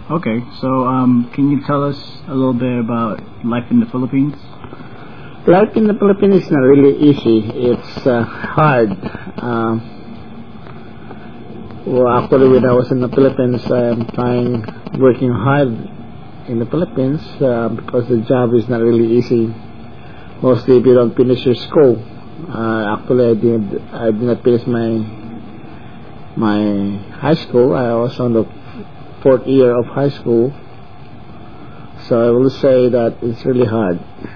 Okay, so can you tell us a little bit about life in the Philippines? Life in the Philippines is not really easy. It's hard. Well, actually, when I was in the Philippines, I'm working hard in the Philippines because the job is not really easy. Mostly, if you don't finish your school. Actually, I did not finish my high school. I was on the fourth year of high school. So I will say that it's really hard.